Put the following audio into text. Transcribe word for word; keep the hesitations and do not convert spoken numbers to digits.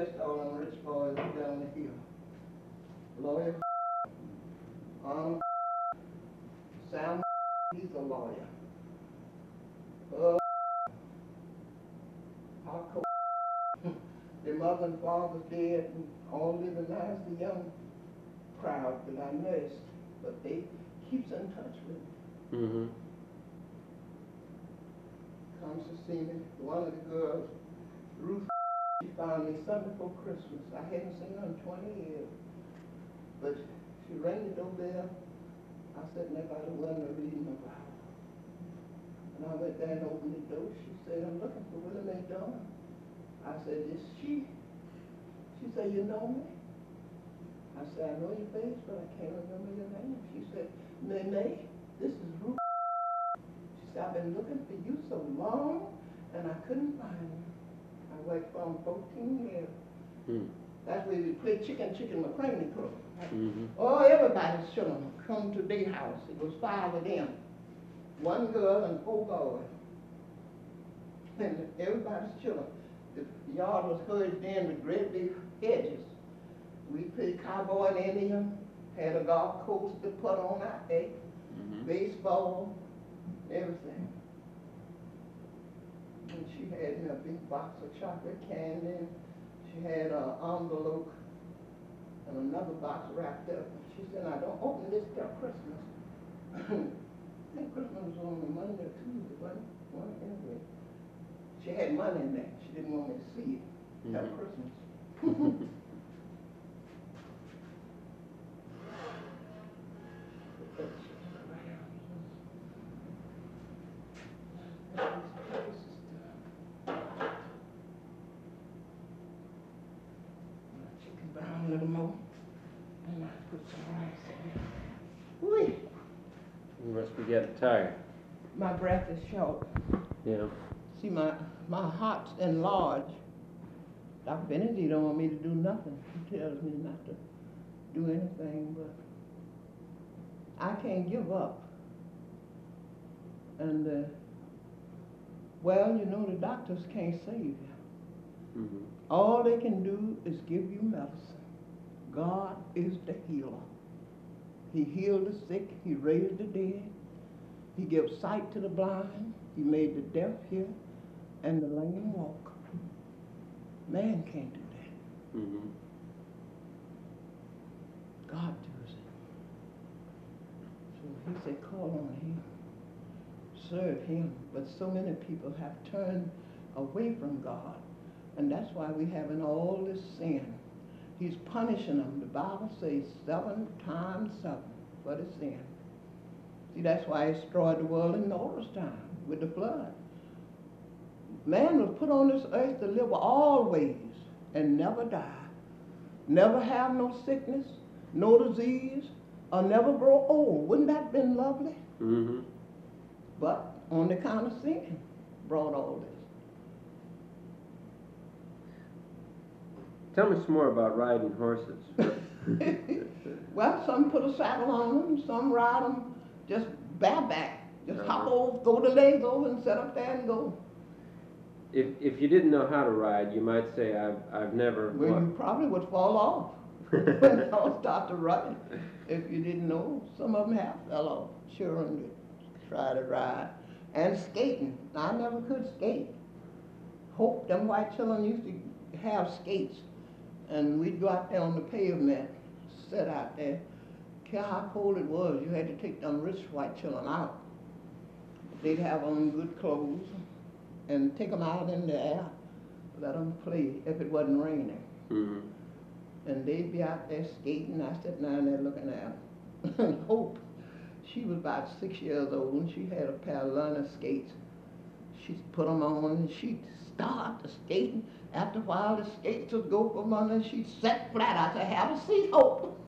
rest all them rich boys down the hill. Lawyer, Arnold, Sam, he's a lawyer. Uh, Harco, their mother and father dead, and all living lives, the young crowd that I nursed, but they keeps in touch with me. Mm-hmm. Comes to see me. One of the girls, Ruth, she found me Sunday before Christmas. I hadn't seen her in twenty years. But she rang the doorbell. I sat in there by the window reading the Bible. And I went there and opened the door. She said, I'm looking for Willie Mae Dunham. I said, is she? She said, you know me? I said, I know your face, but I can't remember your name. She said, Mae Mae, this is Ruth. She said, I've been looking for you so long, and I couldn't find you. I worked for them fourteen years. Mm. That's where we play chicken, chicken, McCraney Club. Mm-hmm. Oh, everybody's children come to their house. It was five of them. One girl and four boys. And everybody's children. The yard was hedged in with great big hedges. We played cowboy and Indian, had a golf course to put on out there, Mm-hmm. baseball, everything. And she had in a big box of chocolate candy. She had an envelope and another box wrapped up. She said, now don't open this till Christmas. I think Christmas was on a Monday or Tuesday, wasn't it? One anyway. She had money in there. She didn't want me to see it till Mhm. Christmas. Chicken brown a little more. And I put some rice in there. Whee! You must be getting tired. My breath is short. Yeah. See, my, my heart's enlarged. Doctor Benedict don't want me to do nothing. He tells me not to do anything, but I can't give up. And, uh, well, you know, the doctors can't save you. Mm-hmm. All they can do is give you medicine. God is the healer. He healed the sick. He raised the dead. He gives sight to the blind. He made the deaf hear and the lame walk. Man can't do that. Mm-hmm. God does it. So he said, call on him. Serve him. But so many people have turned away from God. And that's why we're having all this sin. He's punishing them. The Bible says seven times seven for the sin. See, that's why he destroyed the world in Noah's time with the flood. Man was put on this earth to live always and never die. Never have no sickness, no disease, or never grow old. Wouldn't that have been lovely? Mm-hmm. But on the account of sin, brought all this. Tell me some more about riding horses. Well, some put a saddle on them, some ride them just bareback. Just Uh-huh. hop over, throw the legs over and sit up there and go. If if you didn't know how to ride, you might say, I've I've never. Well, you probably would fall off when y'all start to run. If you didn't know, some of them have fell off. Sure, and try to ride. And skating. I never could skate. Hope them white children used to have skates. And we'd go out there on the pavement, sit out there. Care how cold it was, you had to take them rich white children out. They'd have on good clothes and take them out in the air, let them play if it wasn't raining. Mm-hmm. And they'd be out there skating. I sat down there looking at them. Hope, she was about six years old and she had a pair of learner skates. She put them on and she'd start the skating. After a while, the skates would go from under and she'd set flat. I said, have a seat, Hope.